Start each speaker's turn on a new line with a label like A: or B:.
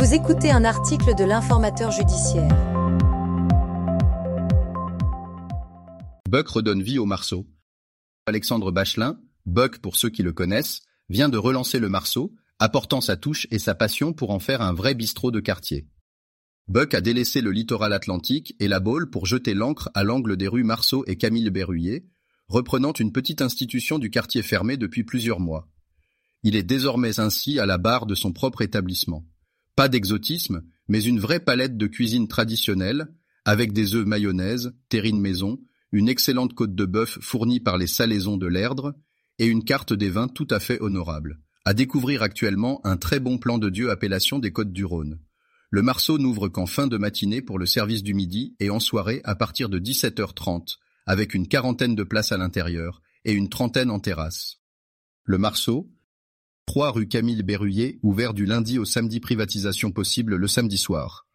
A: Vous écoutez un article de l'Informateur judiciaire.
B: Buck redonne vie au Marceau. Alexandre Bachelin, Buck pour ceux qui le connaissent, vient de relancer le Marceau, apportant sa touche et sa passion pour en faire un vrai bistrot de quartier. Buck a délaissé le littoral atlantique et la Baule pour jeter l'ancre à l'angle des rues Marceau et Camille Berruyer, reprenant une petite institution du quartier fermé depuis plusieurs mois. Il est désormais ainsi à la barre de son propre établissement. Pas d'exotisme, mais une vraie palette de cuisine traditionnelle, avec des œufs mayonnaise, terrine maison, une excellente côte de bœuf fournie par les salaisons de l'Erdre, et une carte des vins tout à fait honorable. À découvrir actuellement un très bon plan de Dieu appellation des Côtes-du-Rhône. Le Marceau n'ouvre qu'en fin de matinée pour le service du midi et en soirée à partir de 17h30, avec une 40aine de places à l'intérieur et une 30aine en terrasse. Le Marceau, 3 rue Camille Berruyer, ouvert du lundi au samedi, privatisation possible le samedi soir.